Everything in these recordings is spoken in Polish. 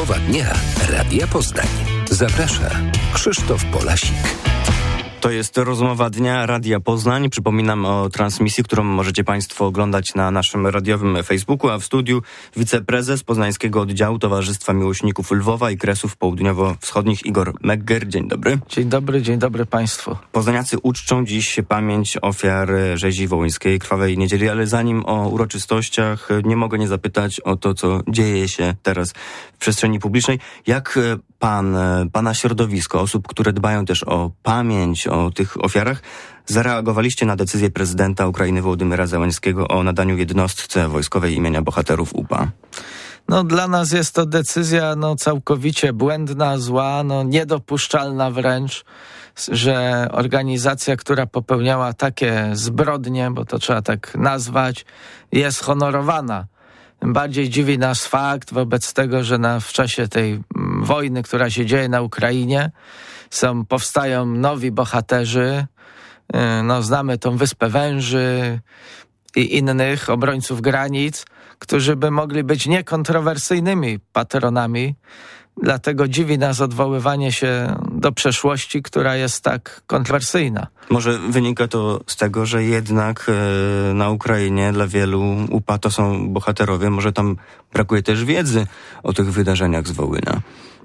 Rozmowa dnia Radia Poznań. Zaprasza Krzysztof Polasik. To jest rozmowa dnia Radia Poznań. Przypominam o transmisji, którą możecie Państwo oglądać na naszym radiowym Facebooku, a w studiu wiceprezes Poznańskiego Oddziału Towarzystwa Miłośników Lwowa i Kresów Południowo-Wschodnich Igor Megger. Dzień dobry. Dzień dobry Państwu. Poznaniacy uczczą dziś pamięć ofiar rzezi wołyńskiej, Krwawej Niedzieli, ale zanim o uroczystościach, nie mogę nie zapytać o to, co dzieje się teraz w przestrzeni publicznej. Jak pana środowisko, osób, które dbają też o pamięć o tych ofiarach, zareagowaliście na decyzję prezydenta Ukrainy Wołodymyra Zełenskiego o nadaniu jednostce wojskowej imienia bohaterów UPA? Dla nas jest to decyzja całkowicie błędna, zła, niedopuszczalna wręcz, że organizacja, która popełniała takie zbrodnie, bo to trzeba tak nazwać, jest honorowana. Bardziej dziwi nas fakt wobec tego, że w czasie tej wojny, która się dzieje na Ukrainie, powstają nowi bohaterzy. Znamy tą Wyspę Węży i innych obrońców granic, którzy by mogli być niekontrowersyjnymi patronami. Dlatego dziwi nas odwoływanie się do przeszłości, która jest tak kontrowersyjna. Może wynika to z tego, że jednak na Ukrainie dla wielu UPA to są bohaterowie. Może tam brakuje też wiedzy o tych wydarzeniach z Wołynia.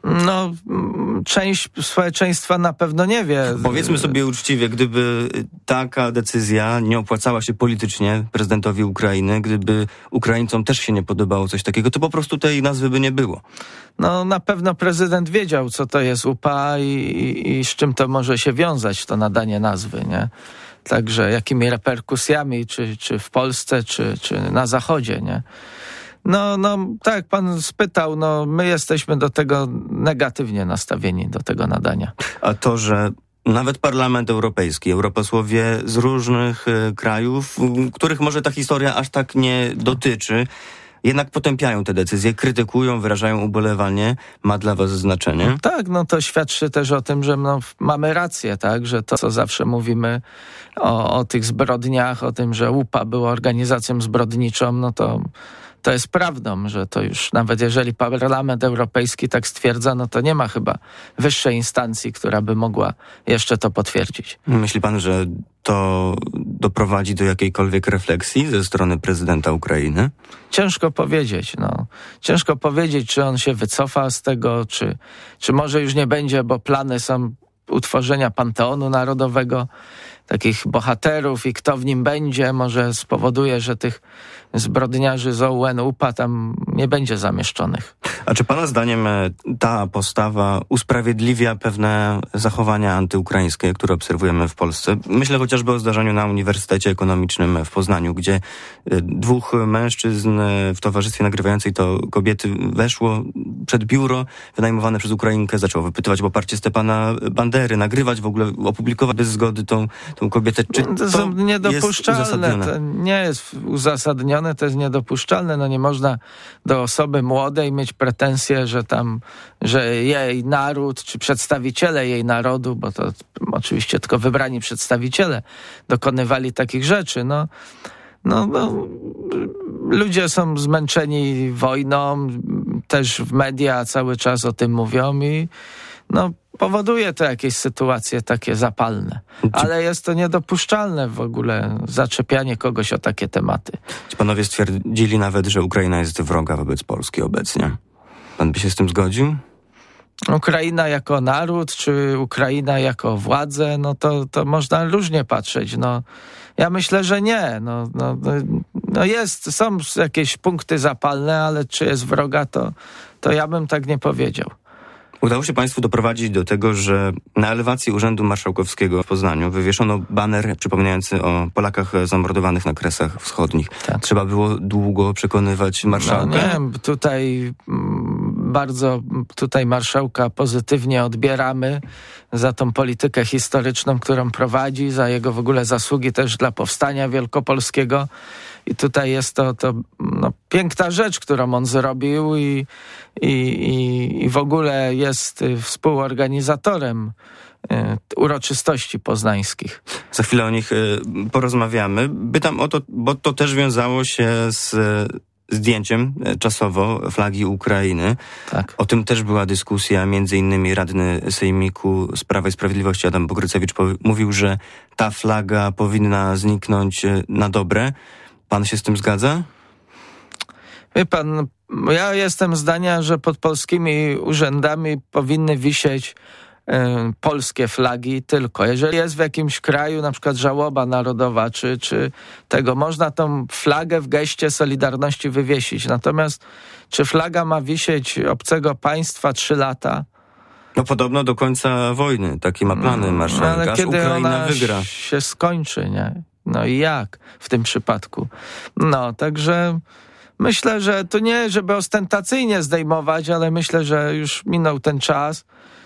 Część społeczeństwa na pewno nie wie. Powiedzmy sobie uczciwie, gdyby taka decyzja nie opłacała się politycznie prezydentowi Ukrainy, gdyby Ukraińcom też się nie podobało coś takiego, to po prostu tej nazwy by nie było. Na pewno prezydent wiedział, co to jest UPA i z czym to może się wiązać, to nadanie nazwy, nie? Także jakimi reperkusjami, czy w Polsce, czy na Zachodzie, nie? Tak jak pan spytał, my jesteśmy do tego negatywnie nastawieni, do tego nadania. A to, że nawet Parlament Europejski, europosłowie z różnych krajów, których może ta historia aż tak nie dotyczy, jednak potępiają te decyzje, krytykują, wyrażają ubolewanie, ma dla was znaczenie? Tak, to świadczy też o tym, że mamy rację, tak, że to, co zawsze mówimy o tych zbrodniach, o tym, że UPA była organizacją zbrodniczą, to jest prawdą, że to już nawet jeżeli Parlament Europejski tak stwierdza, to nie ma chyba wyższej instancji, która by mogła jeszcze to potwierdzić. Myśli pan, że to doprowadzi do jakiejkolwiek refleksji ze strony prezydenta Ukrainy? Ciężko powiedzieć. Ciężko powiedzieć, czy on się wycofa z tego, czy może już nie będzie, bo plany są utworzenia Panteonu Narodowego, takich bohaterów i kto w nim będzie, może spowoduje, że tych zbrodniarzy z OUN UPA tam nie będzie zamieszczonych. A czy pana zdaniem ta postawa usprawiedliwia pewne zachowania antyukraińskie, które obserwujemy w Polsce? Myślę chociażby o zdarzeniu na Uniwersytecie Ekonomicznym w Poznaniu, gdzie dwóch mężczyzn w towarzystwie nagrywającej to kobiety weszło przed biuro wynajmowane przez Ukrainkę, zaczęło wypytywać o poparcie Stepana Bandery, nagrywać w ogóle, opublikować bez zgody tą kobietę. Czy to są niedopuszczalne. To nie jest uzasadnione, to jest niedopuszczalne. Nie można do osoby młodej mieć pretensje, że jej naród, czy przedstawiciele jej narodu, bo to oczywiście tylko wybrani przedstawiciele dokonywali takich rzeczy. Ludzie są zmęczeni wojną, też w media cały czas o tym mówią i powoduje to jakieś sytuacje takie zapalne. Ale jest to niedopuszczalne w ogóle zaczepianie kogoś o takie tematy. Ci panowie stwierdzili nawet, że Ukraina jest wroga wobec Polski obecnie. Pan by się z tym zgodził? Ukraina jako naród, czy Ukraina jako władzę, to można różnie patrzeć. Ja myślę, że nie. Są jakieś punkty zapalne, ale czy jest wroga, to ja bym tak nie powiedział. Udało się państwu doprowadzić do tego, że na elewacji Urzędu Marszałkowskiego w Poznaniu wywieszono baner przypominający o Polakach zamordowanych na Kresach Wschodnich. Tak. Trzeba było długo przekonywać marszałka? Bardzo marszałka pozytywnie odbieramy za tą politykę historyczną, którą prowadzi, za jego w ogóle zasługi też dla powstania wielkopolskiego. I tutaj jest to piękna rzecz, którą on zrobił i w ogóle jest współorganizatorem uroczystości poznańskich. Za chwilę o nich porozmawiamy. Pytam o to, bo to też wiązało się z zdjęciem czasowo flagi Ukrainy. Tak. O tym też była dyskusja, między innymi radny Sejmiku z Prawa i Sprawiedliwości Adam Bogrycewicz mówił, że ta flaga powinna zniknąć na dobre. Pan się z tym zgadza? Wie pan, ja jestem zdania, że pod polskimi urzędami powinny wisieć polskie flagi tylko. Jeżeli jest w jakimś kraju na przykład żałoba narodowa, czy tego, można tą flagę w geście solidarności wywiesić. Natomiast czy flaga ma wisieć obcego państwa 3 lata? No podobno do końca wojny. Takie ma plany marszałek, ale aż kiedy Ukraina ona wygra. się skończy, nie? No i jak w tym przypadku? No, także myślę, że to nie, żeby ostentacyjnie zdejmować, ale myślę, że już minął ten czas.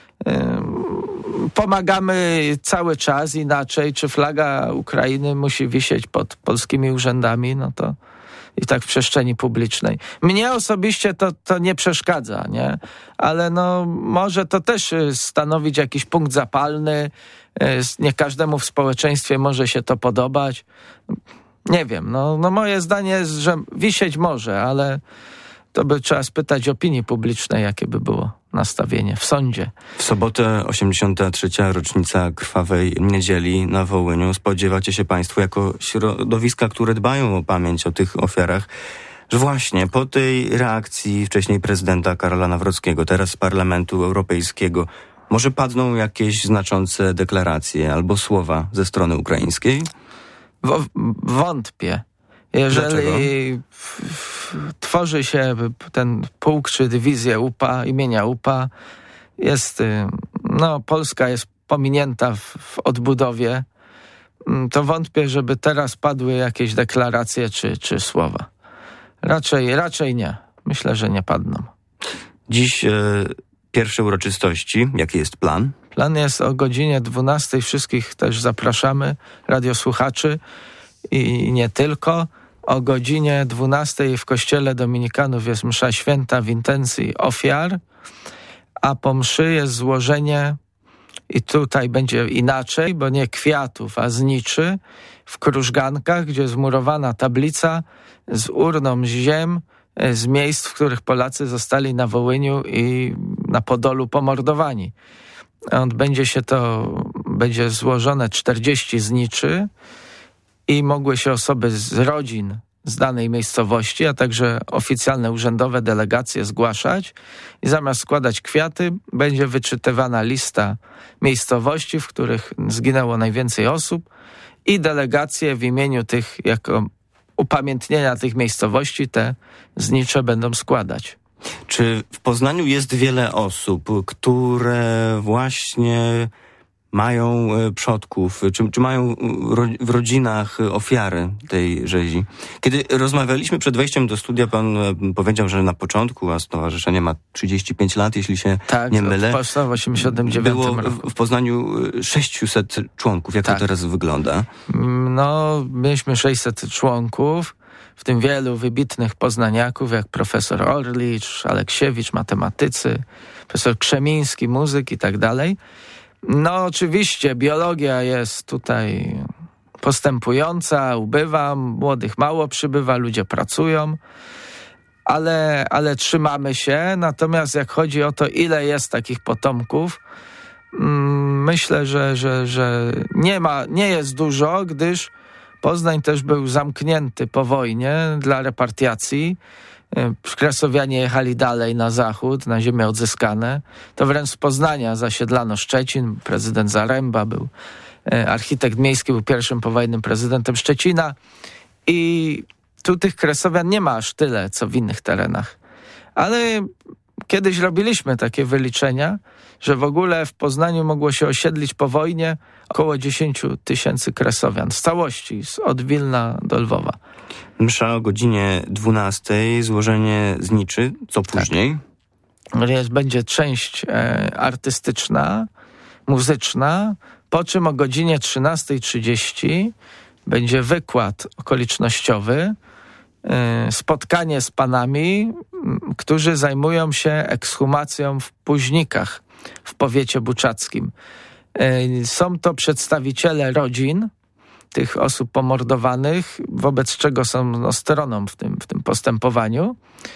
Pomagamy cały czas inaczej. Czy flaga Ukrainy musi wisieć pod polskimi urzędami? No to i tak w przestrzeni publicznej. Mnie osobiście to nie przeszkadza, nie? Ale no może to też stanowić jakiś punkt zapalny. Nie każdemu w społeczeństwie może się to podobać. Nie wiem, no moje zdanie jest, że wisieć może, ale to by trzeba spytać opinii publicznej, jakie by było nastawienie w sądzie. W sobotę 83. rocznica Krwawej Niedzieli na Wołyniu. Spodziewacie się państwo, jako środowiska, które dbają o pamięć o tych ofiarach, że właśnie po tej reakcji wcześniej prezydenta Karola Nawrockiego, teraz Parlamentu Europejskiego, może padną jakieś znaczące deklaracje albo słowa ze strony ukraińskiej? Wątpię. Jeżeli tworzy się ten pułk czy dywizję UPA, imienia UPA, Polska jest pominięta w odbudowie, to wątpię, żeby teraz padły jakieś deklaracje czy słowa. Raczej nie. Myślę, że nie padną. Dziś pierwsze uroczystości. Jaki jest plan? Plan jest o godzinie 12:00. Wszystkich też zapraszamy, radiosłuchaczy i nie tylko. O godzinie 12:00 w kościele dominikanów jest msza święta w intencji ofiar, a po mszy jest złożenie, i tutaj będzie inaczej, bo nie kwiatów, a zniczy w Krużgankach, gdzie jest murowana tablica z urną z ziem, z miejsc, w których Polacy zostali na Wołyniu i na Podolu pomordowani. Będzie złożone 40 zniczy i mogły się osoby z rodzin z danej miejscowości, a także oficjalne urzędowe delegacje zgłaszać i zamiast składać kwiaty będzie wyczytywana lista miejscowości, w których zginęło najwięcej osób i delegacje w imieniu tych, jako upamiętnienia tych miejscowości, te znicze będą składać. Czy w Poznaniu jest wiele osób, które właśnie mają przodków, czy mają w rodzinach ofiary tej rzezi? Kiedy rozmawialiśmy przed wejściem do studia, pan powiedział, że na początku, a stowarzyszenie ma 35 lat, jeśli się nie mylę. Tak, w 89 było roku. W Poznaniu 600 członków. Jak to teraz wygląda? No, mieliśmy 600 członków, w tym wielu wybitnych poznaniaków, jak profesor Orlicz, Aleksiewicz, matematycy, profesor Krzemiński, muzyk i tak dalej. No oczywiście biologia jest tutaj postępująca, ubywa, młodych mało przybywa, ludzie pracują, ale trzymamy się. Natomiast jak chodzi o to, ile jest takich potomków, myślę, że nie jest dużo, gdyż Poznań też był zamknięty po wojnie dla repatriacji. Kresowianie jechali dalej na zachód, na ziemię odzyskane. To wręcz z Poznania zasiedlano Szczecin. Prezydent Zaręba był, architekt miejski był pierwszym powojennym prezydentem Szczecina. I tu tych kresowian nie ma aż tyle, co w innych terenach. Ale kiedyś robiliśmy takie wyliczenia, że w ogóle w Poznaniu mogło się osiedlić po wojnie około 10 000 kresowian z całości, od Wilna do Lwowa. Msza o godzinie 12:00, złożenie zniczy. Co później? Będzie część artystyczna, muzyczna, po czym o godzinie 13:30 będzie wykład okolicznościowy, spotkanie z panami, którzy zajmują się ekshumacją w Późnikach w powiecie buczackim. Są to przedstawiciele rodzin tych osób pomordowanych, wobec czego są stroną w tym postępowaniu.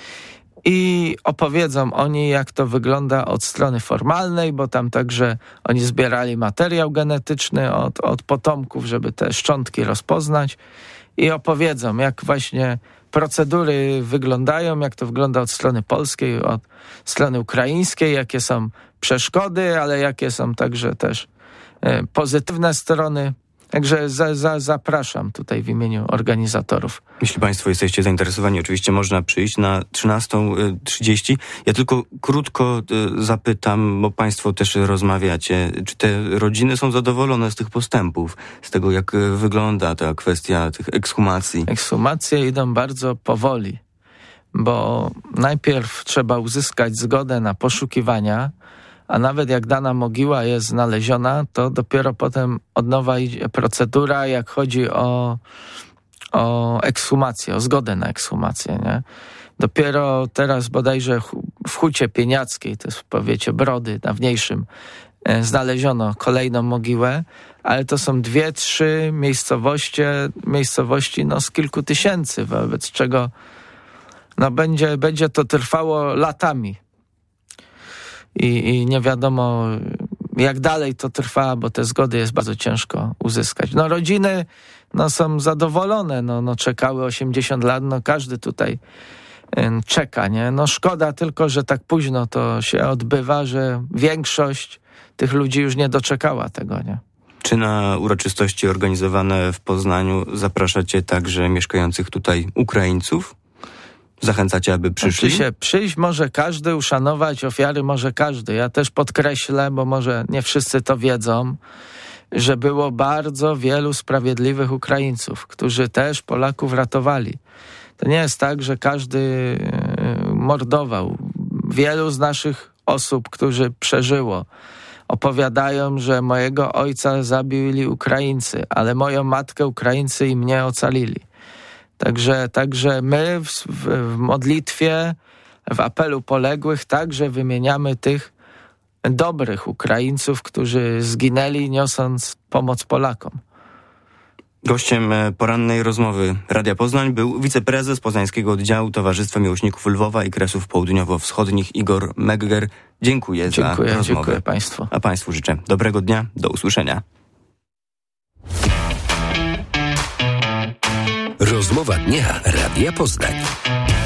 I opowiedzą oni, jak to wygląda od strony formalnej, bo tam także oni zbierali materiał genetyczny od potomków, żeby te szczątki rozpoznać, i opowiedzą, jak właśnie procedury wyglądają, jak to wygląda od strony polskiej, od strony ukraińskiej, jakie są przeszkody, ale jakie są także też pozytywne strony. Także zapraszam tutaj w imieniu organizatorów. Jeśli Państwo jesteście zainteresowani, oczywiście można przyjść na 13:30. Ja tylko krótko zapytam, bo Państwo też rozmawiacie, czy te rodziny są zadowolone z tych postępów, z tego, jak wygląda ta kwestia tych ekshumacji? Ekshumacje idą bardzo powoli, bo najpierw trzeba uzyskać zgodę na poszukiwania, a nawet jak dana mogiła jest znaleziona, to dopiero potem od nowa idzie procedura, jak chodzi o ekshumację, o zgodę na ekshumację, nie? Dopiero teraz bodajże w Hucie Pieniackiej, to jest w powiecie Brody dawniejszym, znaleziono kolejną mogiłę, ale to są 2-3 miejscowości z kilku tysięcy, wobec czego będzie to trwało latami. I nie wiadomo, jak dalej to trwa, bo te zgody jest bardzo ciężko uzyskać. Rodziny są zadowolone, czekały 80 lat, każdy tutaj czeka, nie? Szkoda tylko, że tak późno to się odbywa, że większość tych ludzi już nie doczekała tego, nie? Czy na uroczystości organizowane w Poznaniu zapraszacie także mieszkających tutaj Ukraińców? Zachęcacie, aby przyszli? Przyjść może każdy, uszanować ofiary może każdy. Ja też podkreślę, bo może nie wszyscy to wiedzą, że było bardzo wielu sprawiedliwych Ukraińców, którzy też Polaków ratowali. To nie jest tak, że każdy mordował. Wielu z naszych osób, którzy przeżyło, opowiadają, że mojego ojca zabili Ukraińcy, ale moją matkę Ukraińcy i mnie ocalili. Także my w modlitwie, w apelu poległych także wymieniamy tych dobrych Ukraińców, którzy zginęli, niosąc pomoc Polakom. Gościem porannej rozmowy Radia Poznań był wiceprezes Poznańskiego Oddziału Towarzystwa Miłośników Lwowa i Kresów Południowo-Wschodnich Igor Megger. Dziękuję za rozmowę. Dziękuję Państwu. A Państwu życzę dobrego dnia. Do usłyszenia. Rozmowa dnia Radia Poznań.